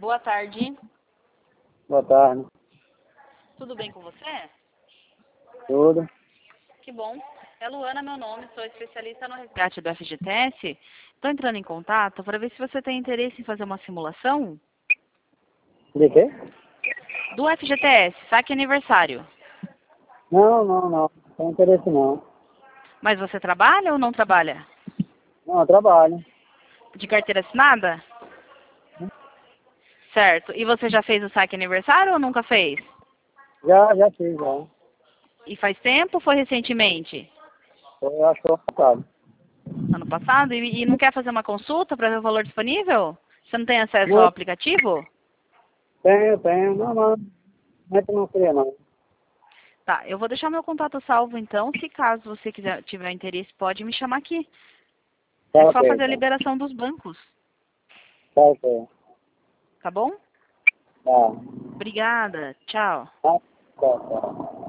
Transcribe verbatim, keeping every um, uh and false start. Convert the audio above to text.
Boa tarde. Boa tarde. Tudo bem com você? Tudo. Que bom. É Luana meu nome, sou especialista no resgate do F G T S. Estou entrando em contato para ver se você tem interesse em fazer uma simulação De quê? do F G T S, saque aniversário. Não, não, não. Não tem interesse não. Mas você trabalha ou não trabalha? Não, eu trabalho. De carteira assinada? Certo. E você já fez o saque aniversário ou nunca fez? Já, já fiz, já. E faz tempo ou foi recentemente? Eu acho que eu passado. Ano passado? E, e não quer fazer uma consulta para ver o valor disponível? Você não tem acesso ao Não, aplicativo? tenho, tenho. Não, não. Não é que não queria, não. Tá, eu vou deixar meu contato salvo então. Se caso você quiser, tiver interesse, pode me chamar aqui. Tá É só ok, fazer a tá. liberação dos bancos, Tá ok. tá bom? Tá. Obrigada. Tchau. Tá, tá, tá.